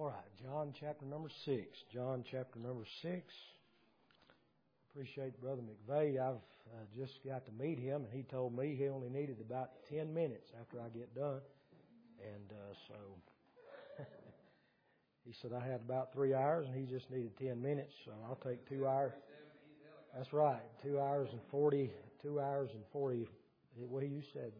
right, John chapter number 6. John chapter number 6. Appreciate Brother McVeigh. I've just got to meet him, and he told me he only needed about 10 minutes after I get done. And so he said I had about 3 hours, and he just needed 10 minutes, so I'll take 2 hours. That's right, 2 hours and 40, what you said,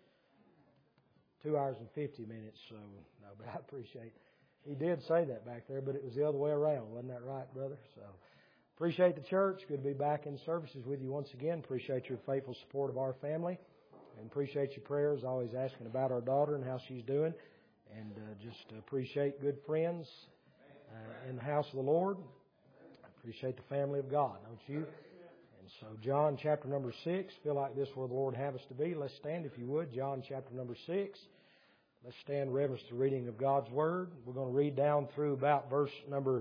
2 hours and 50 minutes, so no, but I appreciate it. He did say that back there, but it was the other way around. Wasn't that right, brother? So appreciate the church. Good to be back in services with you once again. Appreciate your faithful support of our family. And appreciate your prayers, always asking about our daughter and how she's doing. And just appreciate good friends in the house of the Lord. Appreciate the family of God, don't you? And so John chapter number 6. Feel like this is where the Lord have us to be. Let's stand if you would. John chapter number 6. Let's stand reverence to the reading of God's Word. We're going to read down through about verse number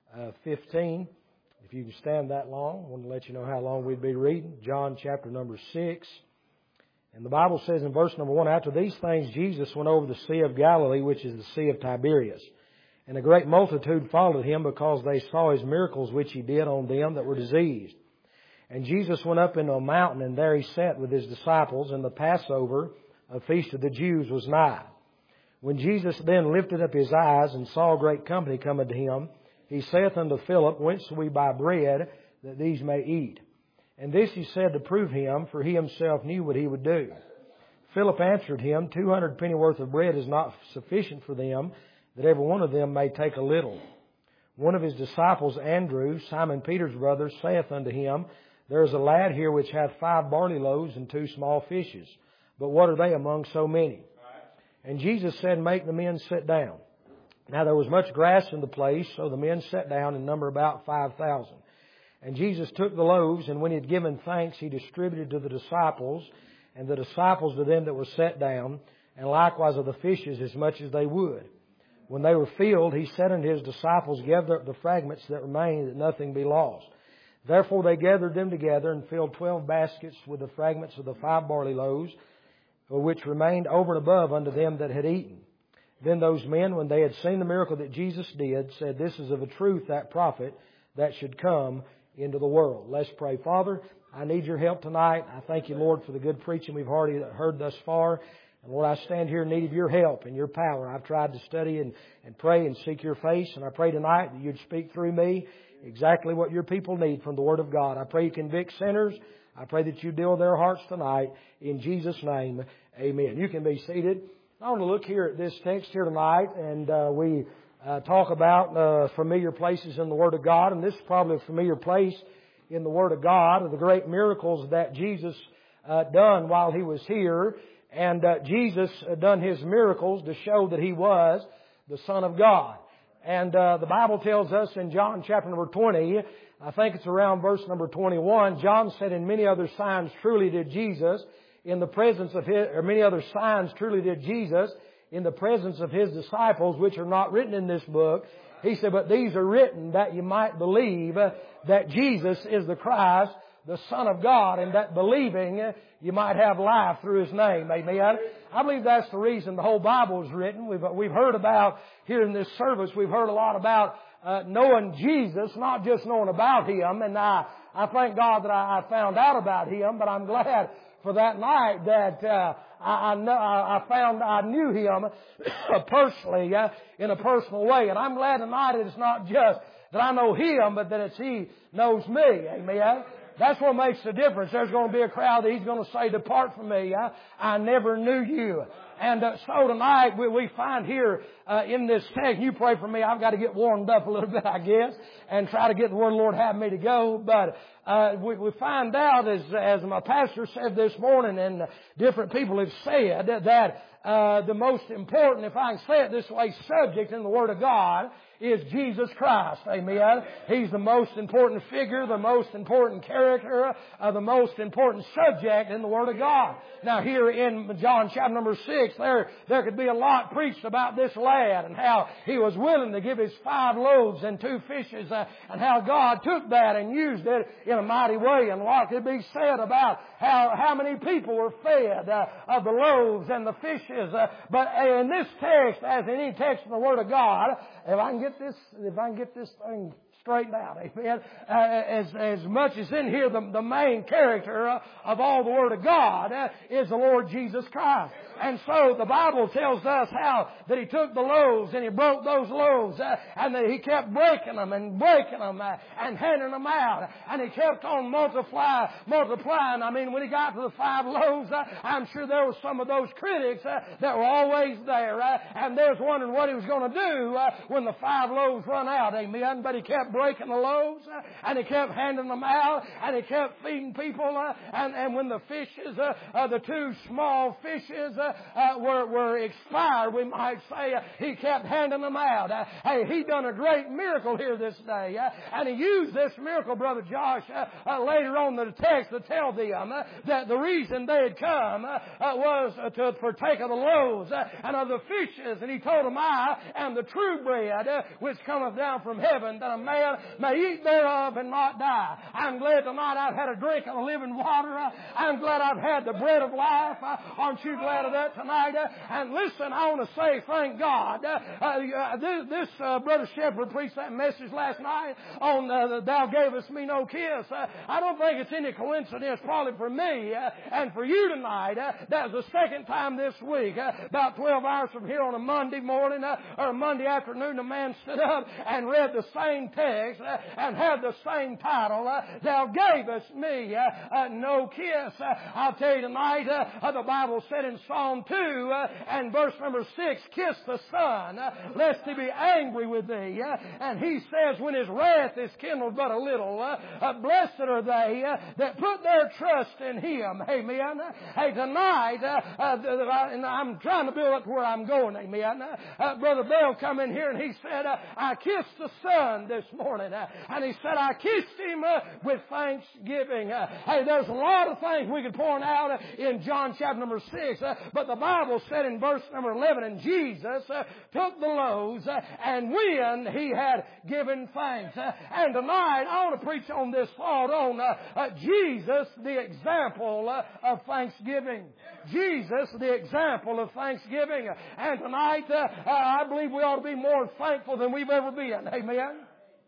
15. If you can stand that long, I want to let you know how long we'd be reading. John chapter number 6. And the Bible says in verse number 1, After these things Jesus went over the Sea of Galilee, which is the Sea of Tiberias. And a great multitude followed him because they saw his miracles which he did on them that were diseased. And Jesus went up into a mountain, and there he sat with his disciples, and the Passover, a feast of the Jews, was nigh. When Jesus then lifted up his eyes and saw a great company coming to him, he saith unto Philip, Whence shall we buy bread that these may eat? And this he said to prove him, for he himself knew what he would do. Philip answered him, 200 pennyworth of bread is not sufficient for them, that every one of them may take a little. One of his disciples, Andrew, Simon Peter's brother, saith unto him, There is a lad here which hath 5 barley loaves and 2 small fishes. But what are they among so many? And Jesus said, Make the men sit down. Now there was much grass in the place, so the men sat down in number about 5,000. And Jesus took the loaves, and when he had given thanks, he distributed to the disciples, and the disciples to them that were set down, and likewise of the fishes as much as they would. When they were filled, he said unto his disciples, Gather up the fragments that remain, that nothing be lost. Therefore they gathered them together, and filled 12 baskets with the fragments of the 5 barley loaves, which remained over and above unto them that had eaten. Then those men, when they had seen the miracle that Jesus did, said, This is of a truth that prophet that should come into the world. Let's pray. Father, I need your help tonight. I thank you, Lord, for the good preaching we've already heard thus far. And Lord, I stand here in need of your help and your power. I've tried to study and pray and seek your face. And I pray tonight that you'd speak through me exactly what your people need from the Word of God. I pray you convict sinners. I pray that you deal with their hearts tonight. In Jesus' name, amen. You can be seated. I want to look here at this text here tonight, and we talk about familiar places in the Word of God. And this is probably a familiar place in the Word of God, of the great miracles that Jesus done while He was here. And Jesus done His miracles to show that He was the Son of God. And the Bible tells us in John chapter number 20, I think it's around verse number 21, John said, And many other signs truly did Jesus in the presence of His, or many other signs truly did Jesus in the presence of His disciples, which are not written in this book. He said, But these are written that you might believe that Jesus is the Christ, the Son of God, and that believing you might have life through His name. Amen. I believe that's the reason the whole Bible is written. We've heard about, here in this service, we've heard a lot about knowing Jesus, not just knowing about Him. And I thank God that I found out about Him, but I'm glad for that night that I knew Him personally, in a personal way. And I'm glad tonight it's not just that I know Him, but that it's He knows me. Amen. That's what makes the difference. There's going to be a crowd that He's going to say, Depart from me. I never knew you. And so tonight we find here in this text, you pray for me. I've got to get warmed up a little bit, I guess, and try to get the where the Lord have me to go. But we find out, as my pastor said this morning, and different people have said, that the most important, if I can say it this way, subject in the Word of God is Jesus Christ. Amen. He's the most important figure, the most important character, the most important subject in the Word of God. Now here in John chapter number 6, there could be a lot preached about this lad and how he was willing to give his 5 loaves and 2 fishes and how God took that and used it in a mighty way. And what could be said about how many people were fed of the loaves and the fishes. But in this text, as in any text in the Word of God, if I can get this thing straightened out, amen. As much as in here, the main character of all the Word of God is the Lord Jesus Christ. And so the Bible tells us how that He took the loaves and He broke those loaves and that He kept breaking them and handing them out. And He kept on multiplying. I mean, when He got to the 5 loaves, I'm sure there were some of those critics that were always there. And they was wondering what He was going to do when the 5 loaves run out. Amen. But He kept breaking the loaves and He kept handing them out and He kept feeding people. And when the fishes, the 2 small fishes, were expired, we might say, He kept handing them out. Hey, He done a great miracle here this day. And He used this miracle, Brother Josh, later on in the text to tell them that the reason they had come was to partake of the loaves and of the fishes. And He told them, I am the true bread which cometh down from heaven, that a man may eat thereof and not die. I'm glad tonight I've had a drink of the living water. I'm glad I've had the bread of life. Aren't you glad of that tonight? And listen, I want to say thank God. This Brother Shepherd preached that message last night on Thou Gavest Me No Kiss. I don't think it's any coincidence, probably for me and for you tonight. That was the second time this week, about 12 hours from here on a Monday morning or a Monday afternoon, a man stood up and read the same text and had the same title, Thou Gavest Me No Kiss. I'll tell you tonight, the Bible said in Psalm 2 and verse number 6, kiss the Son, lest He be angry with thee. And He says, when His wrath is kindled but a little, blessed are they that put their trust in Him. Amen. Hey, tonight, and I'm trying to build up to where I'm going. Amen. Brother Bell come in here and he said, I kissed the Son this morning. And he said, I kissed Him with thanksgiving. Hey, there's a lot of things we could point out in John chapter number 6, but the Bible said in verse number 11, and Jesus took the loaves and when He had given thanks. And tonight I want to preach on this thought on Jesus, the example of thanksgiving. Jesus, the example of thanksgiving. And tonight I believe we ought to be more thankful than we've ever been. Amen.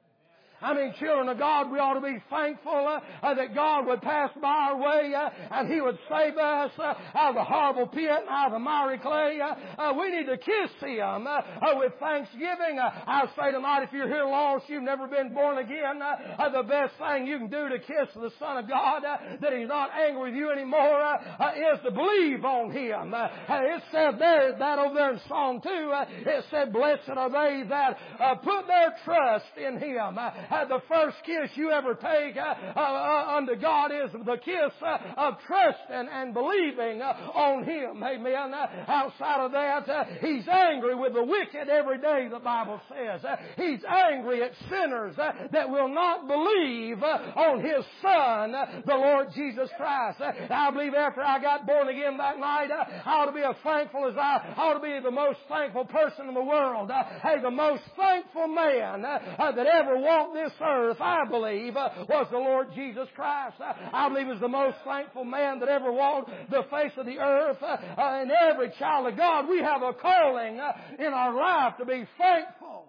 I mean, children of God, we ought to be thankful that God would pass by our way and He would save us out of the horrible pit and out of the miry clay. We need to kiss Him with thanksgiving. I'll say tonight, if you're here lost, you've never been born again, the best thing you can do to kiss the Son of God, that He's not angry with you anymore, is to believe on Him. It said there, that over there in Psalm 2, it said, blessed are they that put their trust in Him. The first kiss you ever take unto God is the kiss of trust and believing on Him. Amen. Outside of that, He's angry with the wicked every day, the Bible says. He's angry at sinners that will not believe on His Son, the Lord Jesus Christ. I believe after I got born again that night, I ought to be as thankful as I ought to be the most thankful person in the world. Hey, the most thankful man that ever walked this earth, I believe, was the Lord Jesus Christ. I believe He was the most thankful man that ever walked the face of the earth. And every child of God, we have a calling in our life to be thankful.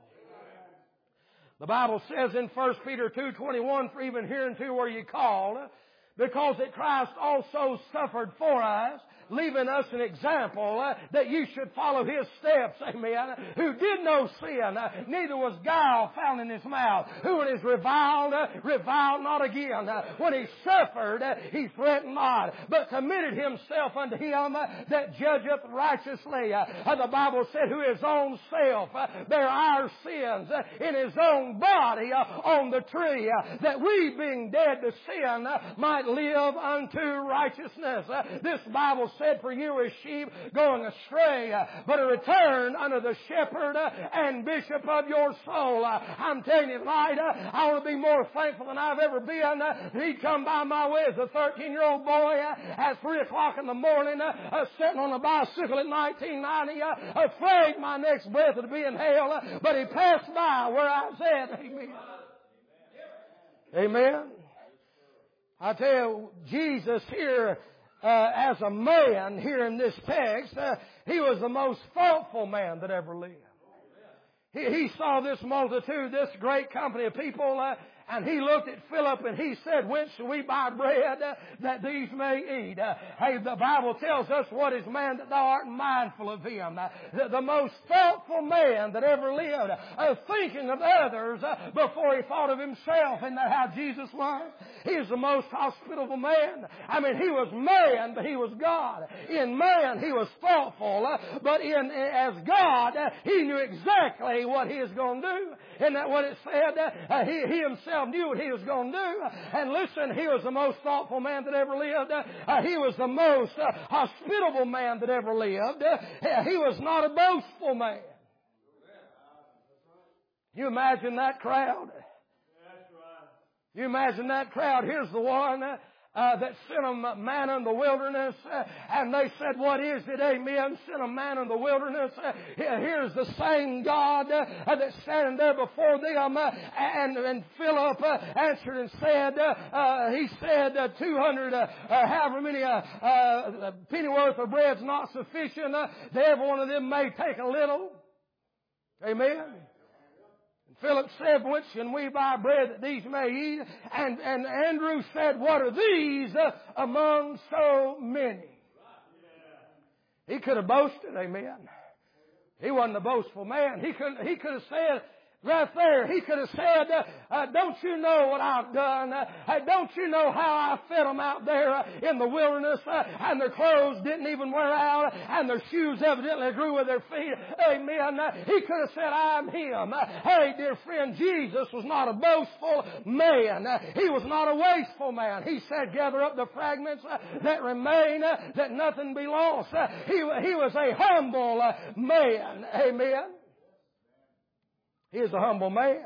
The Bible says in 1 Peter 2:21, for even hereunto were ye called, because that Christ also suffered for us, leaving us an example that you should follow His steps, amen, who did no sin, neither was guile found in His mouth, who when is reviled not again. When He suffered, He threatened not, but committed Himself unto Him that judgeth righteously. The Bible said, who His own self bare our sins in His own body on the tree, that we being dead to sin might live unto righteousness. This Bible said, for you are sheep going astray, but a return unto the shepherd and bishop of your soul. I'm telling you tonight, I want to be more thankful than I've ever been. He come by my way as a 13-year-old boy at 3 o'clock in the morning, sitting on a bicycle at 1990, afraid my next breath would be in hell, but He passed by where I was at. Amen. Amen. I tell you, Jesus here, as a man here in this text, He was the most thoughtful man that ever lived. He saw this multitude, this great company of people, and He looked at Philip and He said, whence shall we buy bread that these may eat? Hey, the Bible tells us, what is man that thou art mindful of him? The most thoughtful man that ever lived, thinking of others before he thought of himself. Isn't that how Jesus was? He was the most hospitable man. I mean, He was man, but He was God. In man, He was thoughtful, but as God, He knew exactly what He was going to do. Isn't that what it said? He Himself knew what He was going to do. And listen, He was the most thoughtful man that ever lived. He was the most hospitable man that ever lived. He was not a boastful man. You imagine that crowd? You imagine that crowd. Here's the one that sent them manna in the wilderness, and they said, what is it? Amen. Sent them manna in the wilderness. Here's the same God that's standing there before them. And Philip answered and said, he said, 200, however many pennyworth of bread's not sufficient. Every one of them may take a little. Amen. Philip said, whence can we buy bread that these may eat? And Andrew said, what are these among so many? He could have boasted, amen. He wasn't a boastful man. He could have said, right there, he could have said, don't you know what I've done? Don't you know how I fed them out there in the wilderness? And their clothes didn't even wear out, and their shoes evidently grew with their feet. Amen. He could have said, I'm Him. Hey, dear friend, Jesus was not a boastful man. He was not a wasteful man. He said, gather up the fragments that remain, that nothing be lost. He was a humble man. Amen. He is a humble man.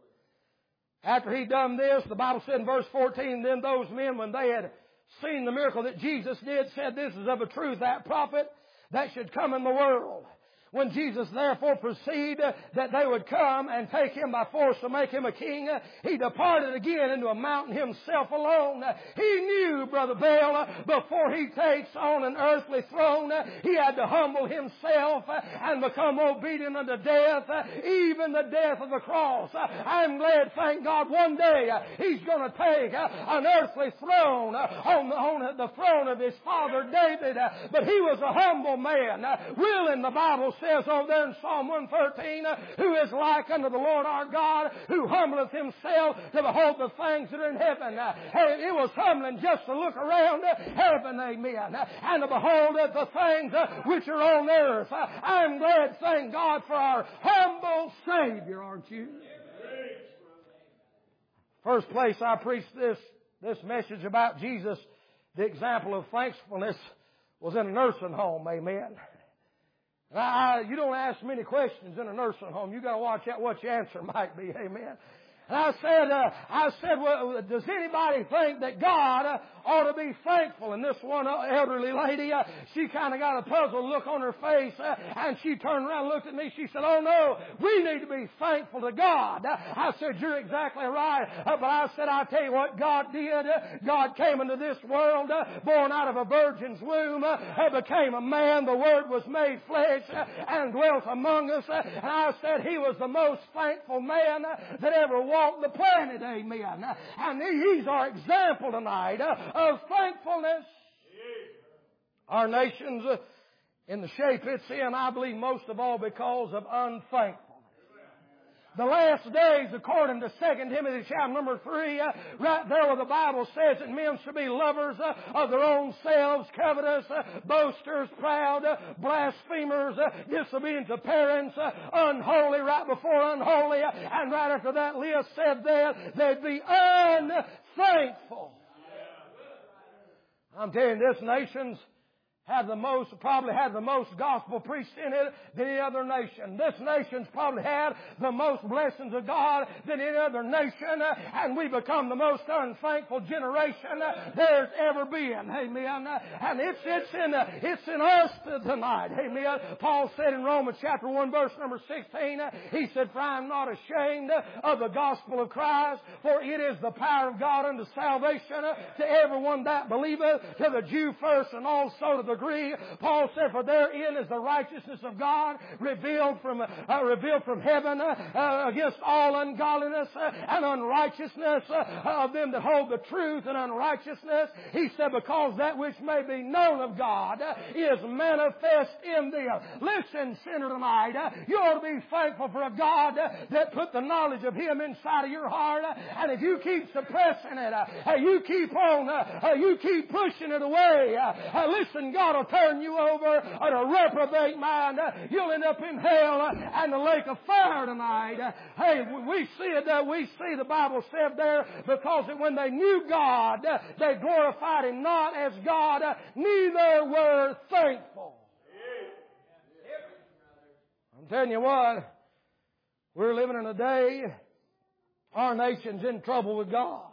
After He done this, the Bible said in verse 14, then those men, when they had seen the miracle that Jesus did, said, this is of a truth that prophet that should come in the world. When Jesus therefore perceived that they would come and take Him by force to make Him a king, He departed again into a mountain Himself alone. He knew, Brother Bell, before He takes on an earthly throne, He had to humble Himself and become obedient unto death, even the death of the cross. I'm glad, thank God, one day He's going to take an earthly throne on the throne of His father David. But He was a humble man, willing, the Bible says over there in Psalm 113, who is like unto the Lord our God, who humbleth Himself to behold the things that are in heaven. It was humbling just to look around heaven, amen, and to behold the things which are on earth. I'm glad, thank God, for our humble Savior, aren't you? First place I preached this message about Jesus, the example of thankfulness, was in a nursing home, amen. You don't ask many questions in a nursing home. You got to watch out what your answer might be. Amen. And I said, well, does anybody think that God ought to be thankful? And this one elderly lady, she kind of got a puzzled look on her face, and she turned around and looked at me. She said, oh no, we need to be thankful to God. I said, you're exactly right. But I said, I'll tell you what God did. God came into this world, born out of a virgin's womb, became a man. The Word was made flesh and dwelt among us. And I said, He was the most thankful man that ever walked the planet, amen. And He's our example tonight of thankfulness. Our nation's in the shape it's in, I believe, most of all because of unthankfulness. The last days, according to 2 Timothy chapter number 3, right there where the Bible says that men should be lovers of their own selves, covetous, boasters, proud, blasphemers, disobedient to parents, unholy right before unholy, and right after that list said that they'd be unthankful. I'm telling you, this nation's probably had the most gospel preached in it than any other nation. This nation's probably had the most blessings of God than any other nation, and we become the most unthankful generation there's ever been. Amen. And it's in us tonight. Amen. Paul said in Romans chapter 1 verse number 16, he said, "For I am not ashamed of the gospel of Christ, for it is the power of God unto salvation to everyone that believeth, to the Jew first and also to the Greek." Paul said, "For therein is the righteousness of God revealed from heaven against all ungodliness and unrighteousness of them that hold the truth and unrighteousness." He said, "Because that which may be known of God is manifest in them." Listen, sinner, tonight, you ought to be thankful for a God that put the knowledge of Him inside of your heart. And if you keep suppressing it, you keep pushing it away, listen, God will turn you over on a reprobate mind. You'll end up in hell and the lake of fire tonight. Hey, we see the Bible said there, because when they knew God, they glorified Him not as God, neither were thankful. I'm telling you what, we're living in a day, our nation's in trouble with God.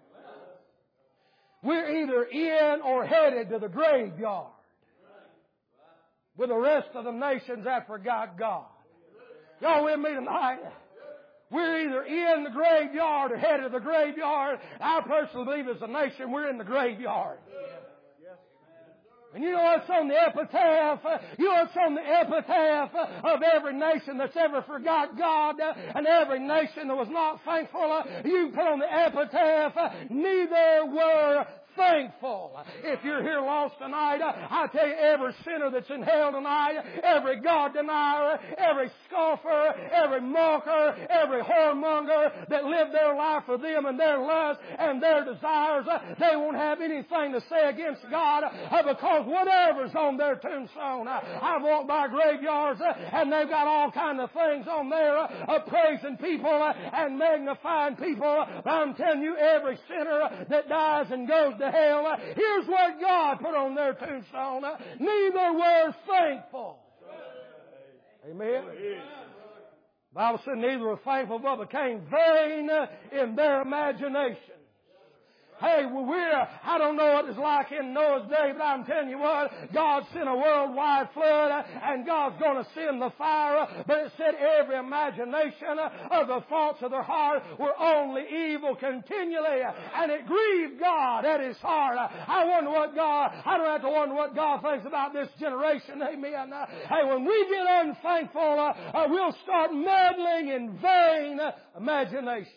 We're either in or headed to the graveyard with the rest of the nations that forgot God. Y'all with me tonight? We're either in the graveyard or headed to the graveyard. I personally believe as a nation we're in the graveyard. And you know what's on the epitaph? You know what's on the epitaph of every nation that's ever forgot God and every nation that was not thankful? You put on the epitaph, neither were thankful. If you're here lost tonight, I tell you, every sinner that's in hell tonight, every God denier, every scoffer, every mocker, every whoremonger that lived their life for them and their lusts and their desires, they won't have anything to say against God, because whatever's on their tombstone. I've walked by graveyards and they've got all kinds of things on there praising people and magnifying people. But I'm telling you, every sinner that dies and goes to hell, here's what God put on their tombstone: neither were thankful. Amen. The Bible said neither were thankful, but became vain in their imagination. Hey, I don't know what it's like in Noah's day, but I'm telling you what, God sent a worldwide flood, and God's going to send the fire. But it said every imagination of the thoughts of their heart were only evil continually, and it grieved God at His heart. I don't have to wonder what God thinks about this generation. Amen. Hey, when we get unthankful, we'll start meddling in vain imagination.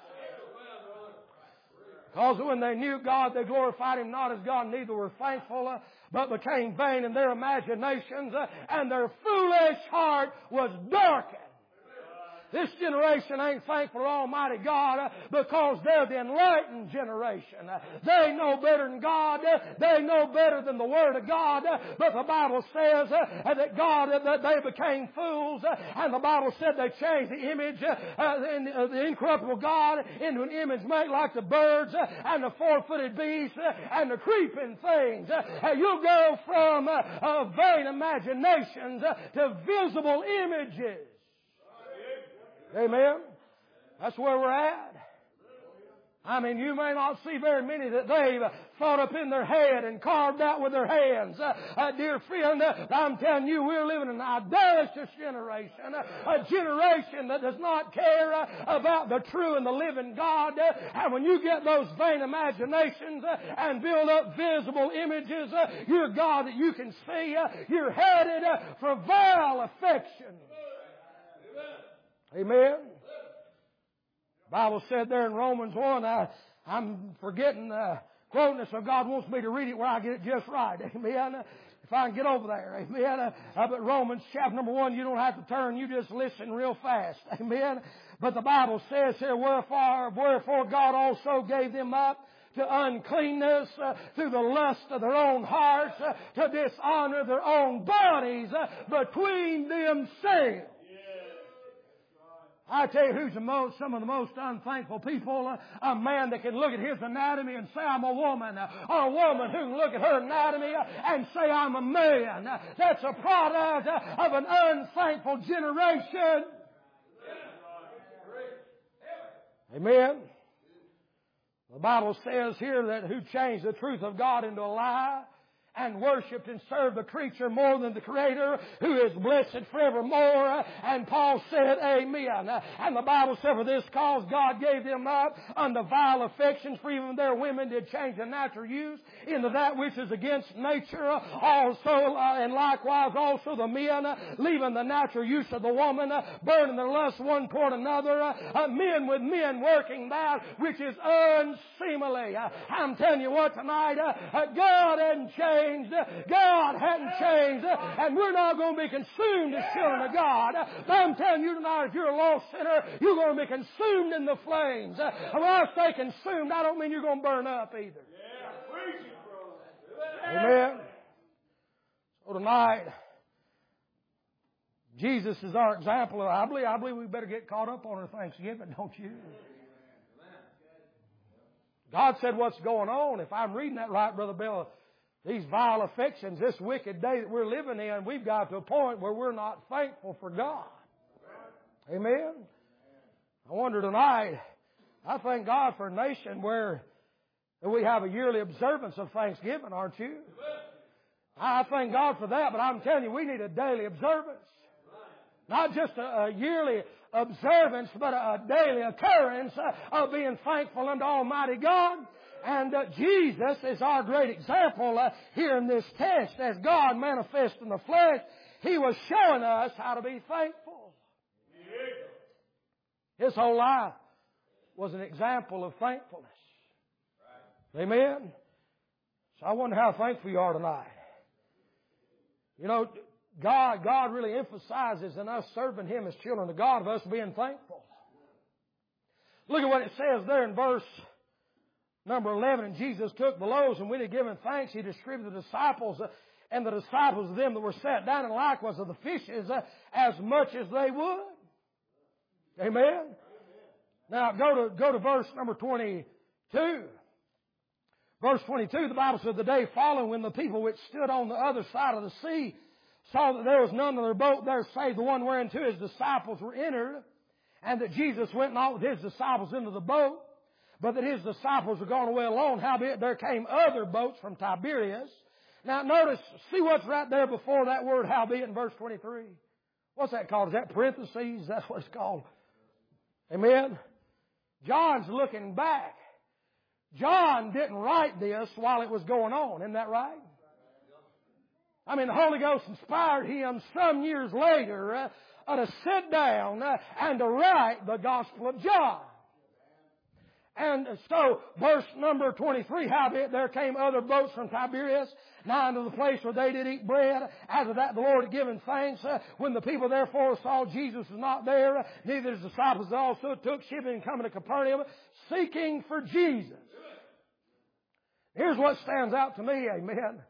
Because when they knew God, they glorified Him not as God, neither were thankful, but became vain in their imaginations, and their foolish heart was darkened. This generation ain't thankful to Almighty God because they're the enlightened generation. They know better than God. They know better than the Word of God. But the Bible says that they became fools. And the Bible said they changed the image, the incorruptible God, into an image made like the birds and the four-footed beasts and the creeping things. You'll go from vain imaginations to visible images. Amen. That's where we're at. I mean, you may not see very many that they've thought up in their head and carved out with their hands. Dear friend, I'm telling you, we're living in an idolatrous generation. A generation that does not care about the true and the living God. And when you get those vain imaginations and build up visible images, your God that you can see, you're headed for vile affection. Amen. The Bible said there in Romans 1, I'm forgetting the quoting it, so God wants me to read it where I get it just right. Amen. If I can get over there. Amen. But Romans chapter number 1, you don't have to turn, you just listen real fast. Amen. But the Bible says here, wherefore God also gave them up to uncleanness, through the lust of their own hearts, to dishonor their own bodies between themselves. I tell you who's some of the most unthankful people. A man that can look at his anatomy and say, I'm a woman. Or a woman who can look at her anatomy and say, I'm a man. That's a product of an unthankful generation. Amen. The Bible says here that who changed the truth of God into a lie and worshipped and served the creature more than the Creator, who is blessed forevermore. And Paul said, Amen. And the Bible said, for this cause God gave them up unto vile affections, for even their women did change the natural use into that which is against nature. Also, and likewise also the men, leaving the natural use of the woman, burning their lust one toward another. Men with men working that which is unseemly. I'm telling you what tonight, God hadn't changed. God hadn't changed, and we're not going to be consumed as children of God. But I'm telling you tonight, if you're a lost sinner, you're going to be consumed in the flames. And when I say consumed, I don't mean you're going to burn up either. Amen. So tonight, Jesus is our example. I believe we better get caught up on our Thanksgiving, don't you? God said what's going on. If I'm reading that right, Brother Bill, these vile affections, this wicked day that we're living in, we've got to a point where we're not thankful for God. Amen? I wonder tonight, I thank God for a nation where we have a yearly observance of Thanksgiving, aren't you? I thank God for that, but I'm telling you, we need a daily observance. Not just a yearly observance, but a daily occurrence of being thankful unto Almighty God. And Jesus is our great example here in this text. As God manifest in the flesh, He was showing us how to be thankful. His whole life was an example of thankfulness. Amen? So I wonder how thankful you are tonight. You know, God really emphasizes in us serving Him as children of God, of us being thankful. Look at what it says there in verse number 11. And Jesus took the loaves, and when He had given thanks, He distributed the disciples, and the disciples of them that were sat down, and likewise of the fishes, as much as they would. Amen? Now go to verse number 22. Verse 22, the Bible said, the day following, when the people which stood on the other side of the sea saw that there was none of their boat there save the one whereunto His disciples were entered, and that Jesus went not with His disciples into the boat, but that His disciples were gone away alone. Howbeit there came other boats from Tiberias. Now notice, see what's right there before that word howbeit in verse 23. What's that called? Is that parentheses? That's what it's called. Amen? John's looking back. John didn't write this while it was going on. Isn't that right? I mean, the Holy Ghost inspired him some years later to sit down and to write the Gospel of John. And so, verse number 23, howbeit there came other boats from Tiberias, nigh unto the place where they did eat bread. After that the Lord had given thanks. When the people therefore saw Jesus was not there, neither His disciples also took shipping and coming to Capernaum, seeking for Jesus. Here's what stands out to me, amen.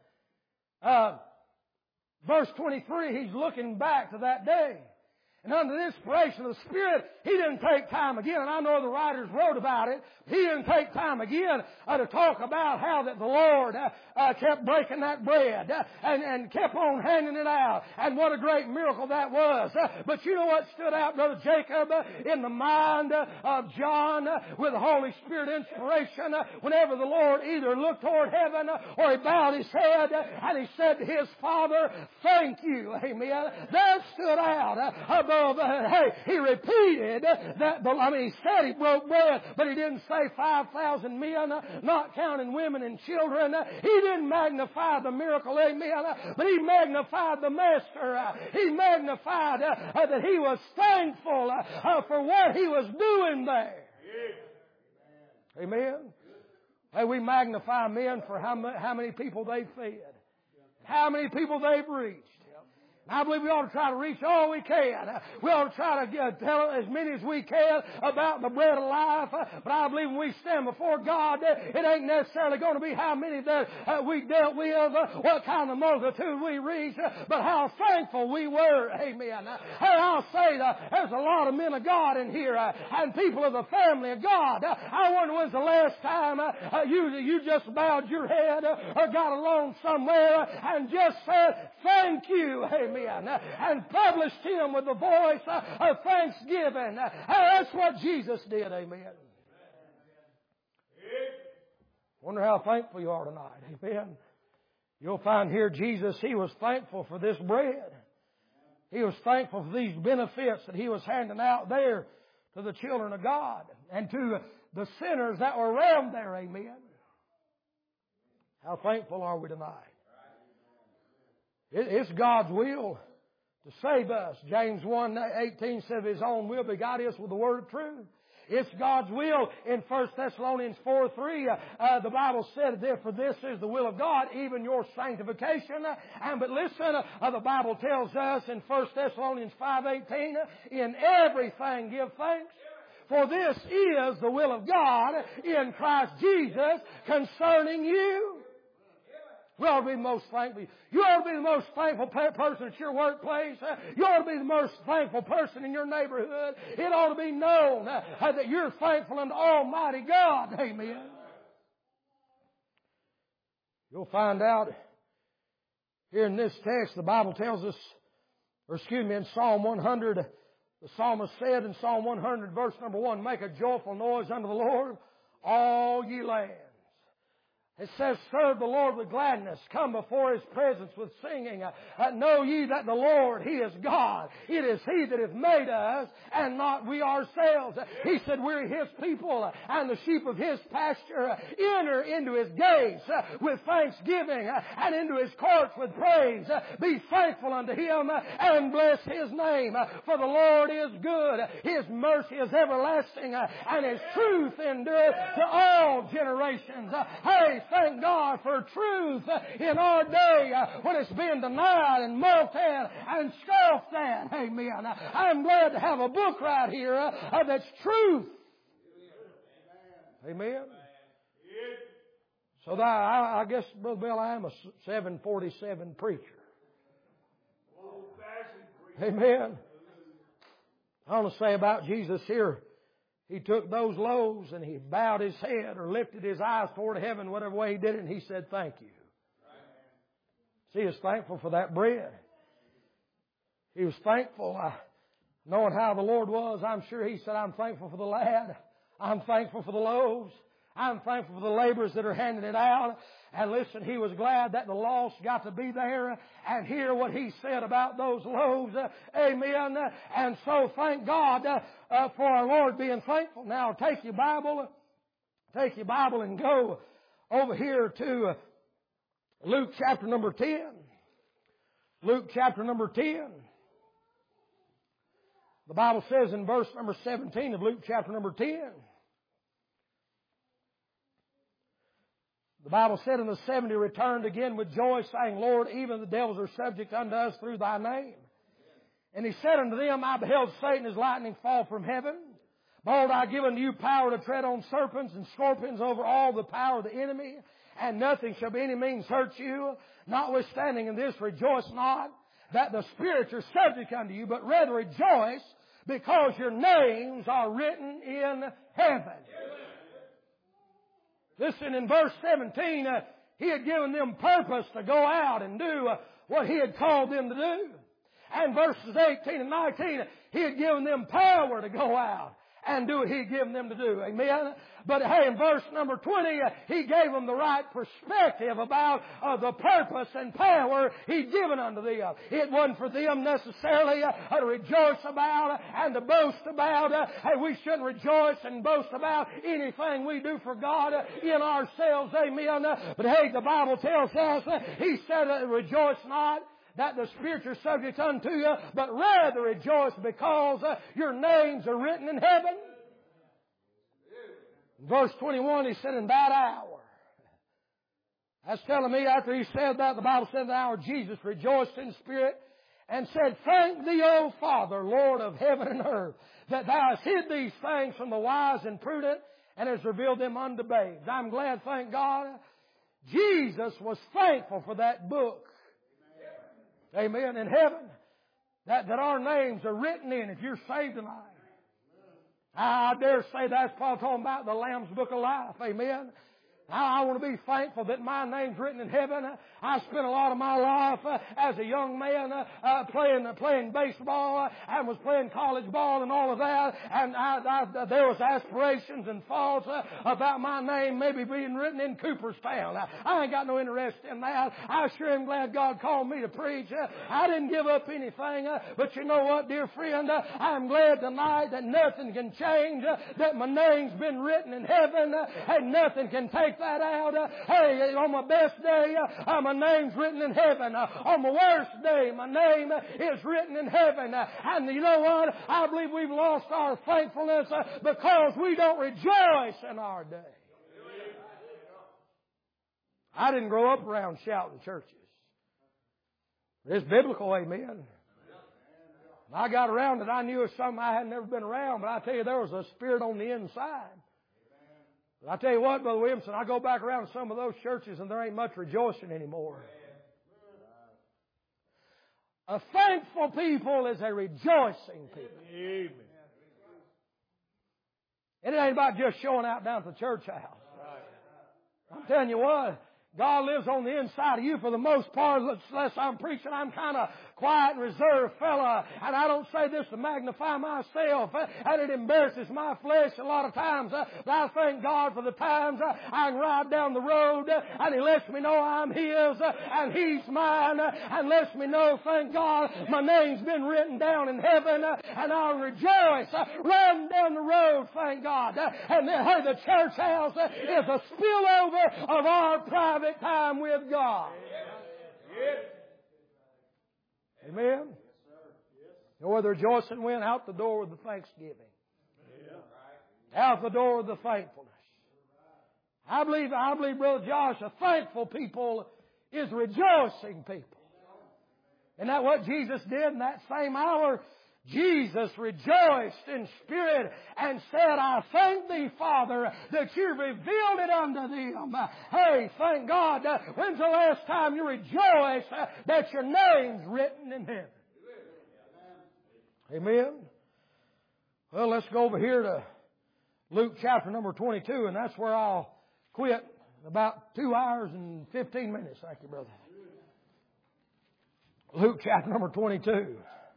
Verse 23, he's looking back to that day. And under the inspiration of the Spirit, he didn't take time again, and I know the writers wrote about it, he didn't take time again to talk about how that the Lord kept breaking that bread and kept on handing it out, and what a great miracle that was. But you know what stood out, Brother Jacob, in the mind of John with the Holy Spirit inspiration, whenever the Lord either looked toward heaven or he bowed his head and he said to his Father, thank you, amen. That stood out above. He repeated that. He said he broke bread, but he didn't say 5,000 men, not counting women and children. He didn't magnify the miracle, amen, but he magnified the Master. He magnified that he was thankful for what he was doing there. Amen. Hey, we magnify men for how many people they've fed, how many people they've reached. I believe we ought to try to reach all we can. We ought to try to tell as many as we can about the bread of life. But I believe when we stand before God, it ain't necessarily going to be how many that we dealt with, what kind of multitude we reached, but how thankful we were. Amen. Hey, I'll say there's a lot of men of God in here and people of the family of God. I wonder when's the last time you just bowed your head or got alone somewhere and just said, thank you. Amen. And published Him with the voice of thanksgiving. That's what Jesus did. Amen. Wonder how thankful you are tonight. Amen. You'll find here Jesus, He was thankful for this bread. He was thankful for these benefits that He was handing out there to the children of God and to the sinners that were around there. Amen. How thankful are we tonight? It's God's will to save us. James 1:18 said, His own will begot us with the word of truth. It's God's will. In 1 Thessalonians 4:3, the Bible said, therefore this is the will of God, even your sanctification. But listen, the Bible tells us in 1 Thessalonians 5:18, in everything give thanks. For this is the will of God in Christ Jesus concerning you. We ought to be the most thankful. You ought to be the most thankful person at your workplace. You ought to be the most thankful person in your neighborhood. It ought to be known that you're thankful unto Almighty God. Amen. You'll find out here in this text, the Bible tells us, in Psalm 100, the psalmist said in Psalm 100, verse number 1, make a joyful noise unto the Lord, all ye lands. It says, serve the Lord with gladness. Come before His presence with singing. Know ye that the Lord, He is God. It is He that hath made us and not we ourselves. He said we're His people and the sheep of His pasture. Enter into His gates with thanksgiving and into His courts with praise. Be thankful unto Him and bless His name. For the Lord is good. His mercy is everlasting and His truth endureth to all generations. Hey, thank God for truth in our day when it's been denied and mocked at and scoffed at. Amen. I'm glad to have a book right here that's truth. Amen. So I guess, Brother Bill, I am a 747 preacher. Amen. I want to say about Jesus here, He took those loaves and He bowed His head or lifted His eyes toward heaven, whatever way He did it, and He said, thank you. See, He was thankful for that bread. He was thankful, knowing how the Lord was. I'm sure He said, I'm thankful for the lad. I'm thankful for the loaves. I'm thankful for the laborers that are handing it out. And listen, He was glad that the lost got to be there and hear what He said about those loaves. Amen. And so thank God for our Lord being thankful. Now take your Bible and go over here to Luke chapter number 10. Luke chapter number 10. The Bible says in verse number 17 of Luke chapter number 10. The Bible said, and the 70 returned again with joy, saying, Lord, even the devils are subject unto us through Thy name. And He said unto them, I beheld Satan as lightning fall from heaven. Behold, I give unto you power to tread on serpents and scorpions over all the power of the enemy, and nothing shall by any means hurt you. Notwithstanding in this, rejoice not that the spirits are subject unto you, but rather rejoice because your names are written in heaven. Listen, in verse 17, He had given them purpose to go out and do what He had called them to do. And verses 18 and 19, He had given them power to go out and do what He had given them to do. Amen? But hey, in verse number 20, He gave them the right perspective about the purpose and power He'd given unto them. It wasn't for them necessarily to rejoice about and to boast about. Hey, we shouldn't rejoice and boast about anything we do for God in ourselves. Amen? But hey, the Bible tells us, He said, rejoice not that the spirits are subject unto you, but rather rejoice because your names are written in heaven. Verse 21, He said, in that hour. That's telling me after He said that, the Bible said in the hour Jesus rejoiced in spirit and said, Thank thee, O Father, Lord of heaven and earth, that thou hast hid these things from the wise and prudent, and hast revealed them unto babes. I'm glad, thank God, Jesus was thankful for that book. Amen. In heaven, that our names are written in if you're saved tonight. I dare say that's probably talking about the Lamb's Book of Life. Amen. I want to be thankful that my name's written in heaven. I spent a lot of my life as a young man playing baseball and was playing college ball and all of that. And there was aspirations and thoughts about my name maybe being written in Cooperstown. I ain't got no interest in that. I sure am glad God called me to preach. I didn't give up anything. But you know what, dear friend? I'm glad tonight that nothing can change, that my name's been written in heaven, and nothing can take that out. Hey, on my best day, my name's written in heaven. On my worst day, my name is written in heaven. And you know what? I believe we've lost our thankfulness because we don't rejoice in our day. I didn't grow up around shouting churches. It's biblical, amen. I got around it. I knew it was something I had never been around, but I tell you, there was a spirit on the inside. I tell you what, Brother Williamson, I go back around to some of those churches and there ain't much rejoicing anymore. A thankful people is a rejoicing people. Amen. And it ain't about just showing out down at the church house. I'm telling you what, God lives on the inside of you for the most part. Unless I'm preaching, I'm kind of quiet and reserved fella. And I don't say this to magnify myself. And it embarrasses my flesh a lot of times. But I thank God for the times I can ride down the road and He lets me know I'm His and He's mine. And lets me know, thank God, my name's been written down in heaven. And I'll rejoice riding down the road, thank God. And then, the church house is a spillover of our private time with God. Amen. You know where the rejoicing went? Out the door with the thanksgiving. Out the door with the thankfulness. I believe, Brother Josh, a thankful people is rejoicing people. Isn't that what Jesus did in that same hour? Jesus rejoiced in spirit and said, I thank thee, Father, that you revealed it unto them. Hey, thank God. When's the last time you rejoiced that your name's written in heaven? Amen. Well, let's go over here to Luke chapter number 22, and that's where I'll quit in about 2 hours and 15 minutes. Thank you, brother. Luke chapter number 22.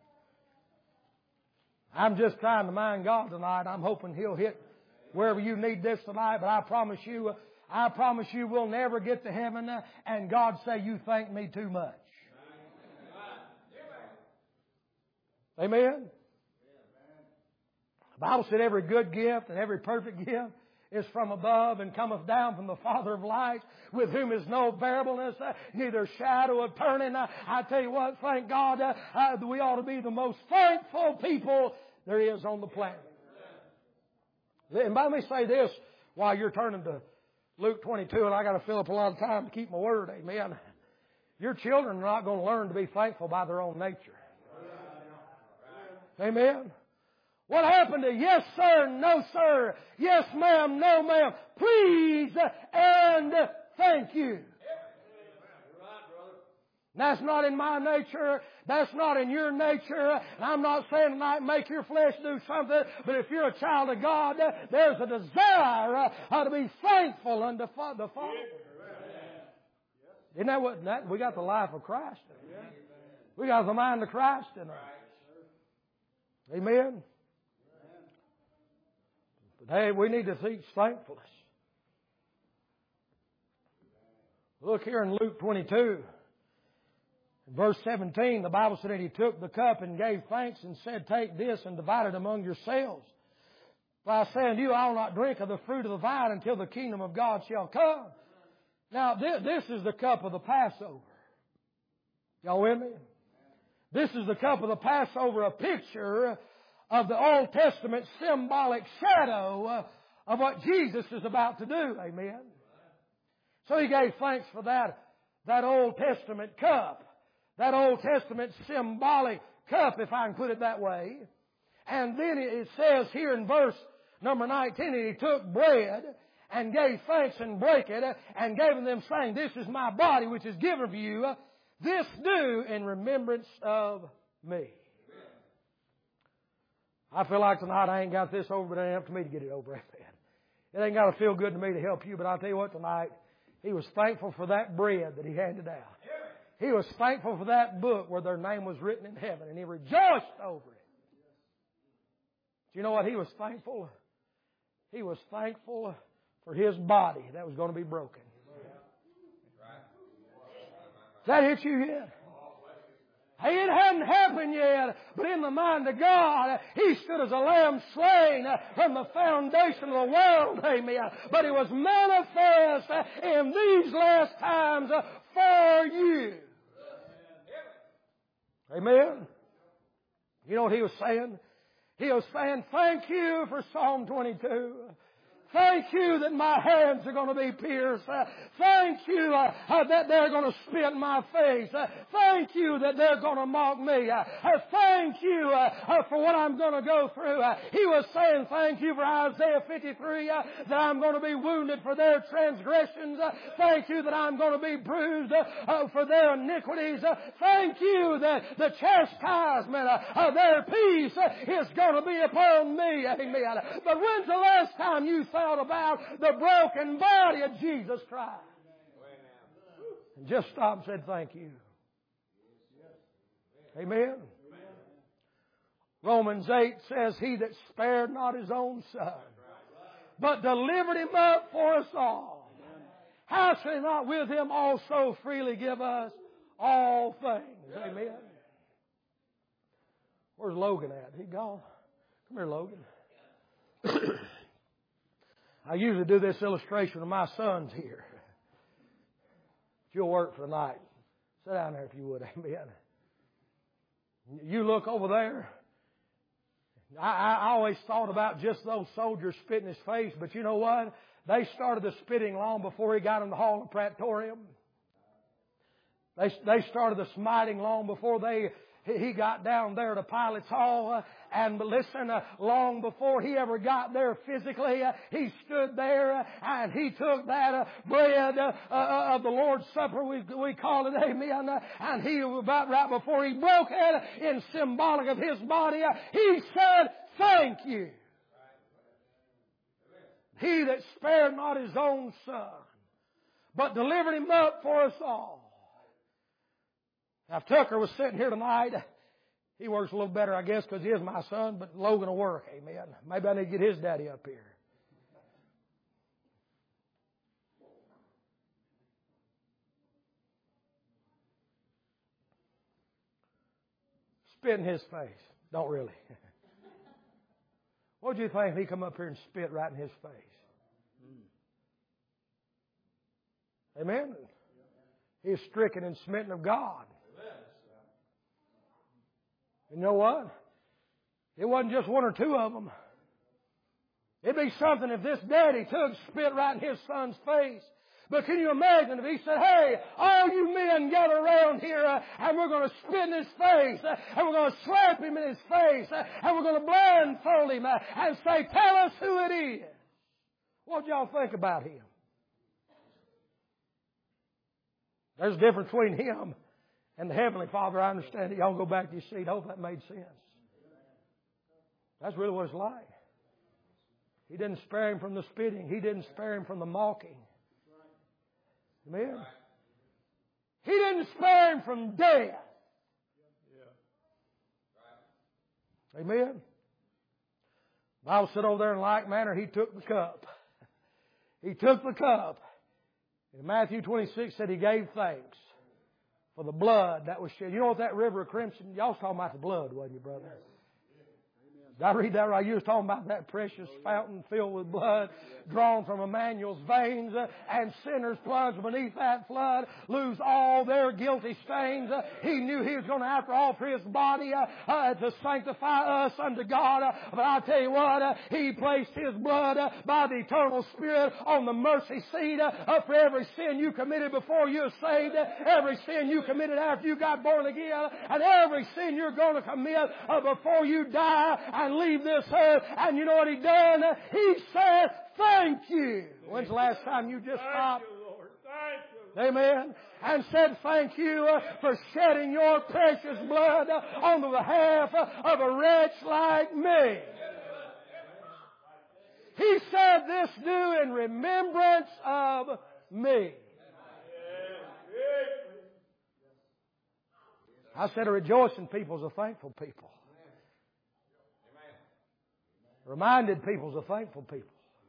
I'm just trying to mind God tonight. I'm hoping He'll hit wherever you need this tonight. But I promise you we'll never get to heaven and God say, you thank me too much. Amen? The Bible said every good gift and every perfect gift is from above and cometh down from the Father of lights, with whom is no variableness, neither shadow of turning. I tell you what, thank God, we ought to be the most thankful people there is on the planet. And let me say this while you're turning to Luke 22, and I got to fill up a lot of time to keep my word. Amen. Your children are not going to learn to be thankful by their own nature. Amen. What happened to yes, sir, no, sir, yes, ma'am, no, ma'am, please, and thank you? That's not in my nature. That's not in your nature. And I'm not saying tonight make your flesh do something, but if you're a child of God, there's a desire to be thankful unto the Father. Isn't that what we got? The life of Christ. We got the mind of Christ in us. Amen. But hey, we need to teach thankfulness. Look here in Luke 22. In verse 17, the Bible said that He took the cup and gave thanks and said, take this and divide it among yourselves. For I say unto you, I will not drink of the fruit of the vine until the kingdom of God shall come. Now, this is the cup of the Passover. Y'all with me? This is the cup of the Passover, a picture of the Old Testament symbolic shadow of what Jesus is about to do. Amen. So He gave thanks for that Old Testament cup that Old Testament symbolic cup, if I can put it that way. And then it says here in verse number 19, and He took bread and gave thanks and brake it and gave them, saying, This is my body which is given for you. This do in remembrance of me. I feel like tonight I ain't got this over, but it ain't up to me to get it over. It ain't got to feel good to me to help you, but I'll tell you what, tonight, he was thankful for that bread that he handed out. He was thankful for that book where their name was written in heaven, and he rejoiced over it. Do you know what he was thankful? He was thankful for his body that was going to be broken. Does that hit you yet? Hey, it hadn't happened yet, but in the mind of God, He stood as a lamb slain from the foundation of the world, amen. But it was manifest in these last times for you. Amen. You know what He was saying? He was saying, thank you for Psalm 22. Thank you that my hands are going to be pierced. Thank you that they're going to spit in my face. Thank you that they're going to mock me. Thank you for what I'm going to go through. He was saying thank you for Isaiah 53, that I'm going to be wounded for their transgressions. Thank you that I'm going to be bruised for their iniquities. Thank you that the chastisement of their peace is going to be upon me. Amen. But when's the last time you thought about the broken body of Jesus Christ? And just stopped and said thank you. Amen. Romans 8 says, He that spared not His own Son, but delivered Him up for us all, how shall He not with Him also freely give us all things? Amen. Where's Logan at? He gone? Come here, Logan. I usually do this illustration with my sons here. If you'll work for the night, sit down there if you would. Amen. You look over there. I always thought about just those soldiers spitting his face, but you know what? They started the spitting long before he got in the hall of Praetorium. They started the smiting long before he got down there to Pilate's hall. And listen, long before he ever got there physically, he stood there and he took that bread of the Lord's Supper, we call it, amen. And he, about right before he broke it, in symbolic of his body, he said, thank you. He that spared not His own Son, but delivered Him up for us all. Now, if Tucker was sitting here tonight, he works a little better, I guess, because he is my son, but Logan will work, amen. Maybe I need to get his daddy up here. Spit in his face. Don't really. What would you think if he come up here and spit right in his face? Amen. He is stricken and smitten of God. You know what? It wasn't just one or two of them. It'd be something if this daddy took spit right in his son's face. But can you imagine if he said, hey, all you men gather around here and we're going to spit in his face and we're going to slap him in his face and we're going to blindfold him and say, tell us who it is. What y'all think about him? There's a difference between him and the Heavenly Father. I understand it. Y'all go back to your seat. I hope that made sense. That's really what it's like. He didn't spare him from the spitting. He didn't spare him from the mocking. Amen. He didn't spare him from death. Amen. The Bible said over there in like manner, He took the cup. He took the cup. In Matthew 26 said He gave thanks for the blood that was shed. You know what that river of crimson, y'all was talking about the blood, wasn't you, brother? Did I read that right? You was talking about that precious fountain filled with blood drawn from Emmanuel's veins, and sinners plunged beneath that flood lose all their guilty stains. He knew He was going to have to offer His body to sanctify us unto God. But I tell you what, He placed His blood by the eternal Spirit on the mercy seat for every sin you committed before you were saved, every sin you committed after you got born again, and every sin you're going to commit before you die and leave this earth. And you know what He done? He said, thank you. When's the last time you just stopped? Amen. And said thank you for shedding your precious blood on the behalf of a wretch like me. He said, this do in remembrance of me. I said a rejoicing people is a thankful people. Reminded people is a thankful people.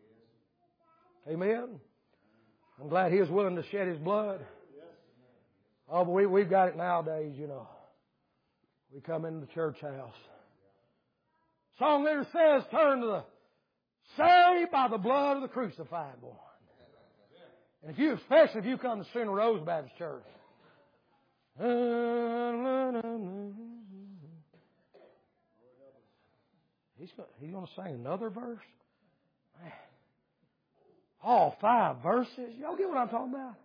Amen. I'm glad He was willing to shed His blood. Oh, but we've got it nowadays, you know. We come into the church house. Song leader says, turn to the saved by the blood of the crucified one. And especially if you come to Center Rose Baptist Church. He's going to sing another verse? Man. All 5 verses. Y'all get what I'm talking about?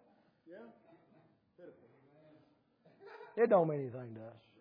It don't mean anything to us.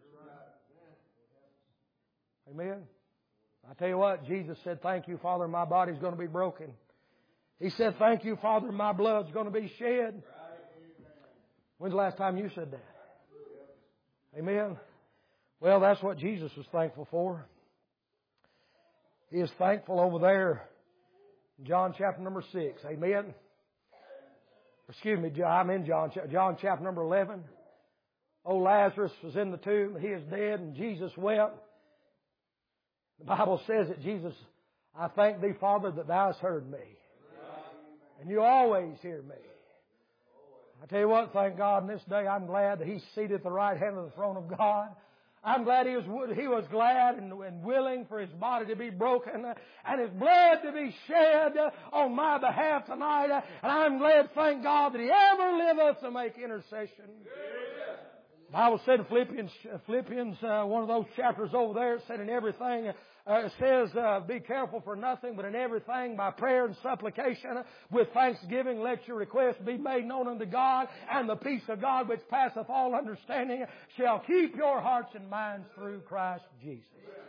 Amen. I tell you what, Jesus said, thank you, Father, my body's going to be broken. He said, thank you, Father, my blood's going to be shed. When's the last time you said that? Amen. Well, that's what Jesus was thankful for. He is thankful over there in John chapter number 6. Amen. Excuse me, I'm in John chapter number 11. Old Lazarus was in the tomb. He is dead, and Jesus wept. The Bible says that Jesus, I thank Thee, Father, that Thou hast heard me. And You always hear me. I tell you what, thank God in this day, I'm glad that He's seated at the right hand of the throne of God. I'm glad He was glad and willing for His body to be broken and His blood to be shed on my behalf tonight. And I'm glad, thank God, that He ever liveth to make intercession. The Bible said in Philippians, one of those chapters over there, it said in everything, it says, be careful for nothing, but in everything by prayer and supplication with thanksgiving let your requests be made known unto God, and the peace of God which passeth all understanding shall keep your hearts and minds through Christ Jesus.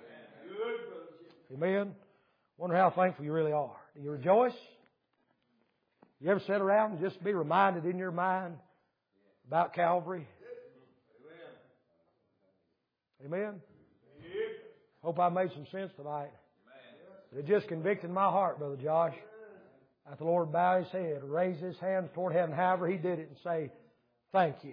Amen. Wonder how thankful you really are. Do you rejoice? You ever sit around and just be reminded in your mind about Calvary? Amen. Hope I made some sense tonight. It just convicted my heart, Brother Josh. That the Lord bow His head, raise His hands toward heaven, however He did it, and say, thank you.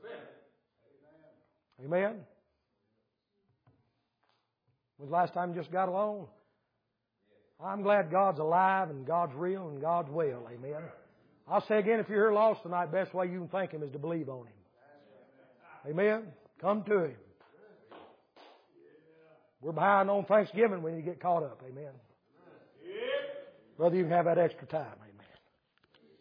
Amen. When was the last time you just got alone? I'm glad God's alive and God's real and God's well. Amen. I'll say again, if you're here lost tonight, best way you can thank Him is to believe on Him. Amen. Come to Him. We're behind on Thanksgiving when you get caught up. Amen. Brother, you can have that extra time.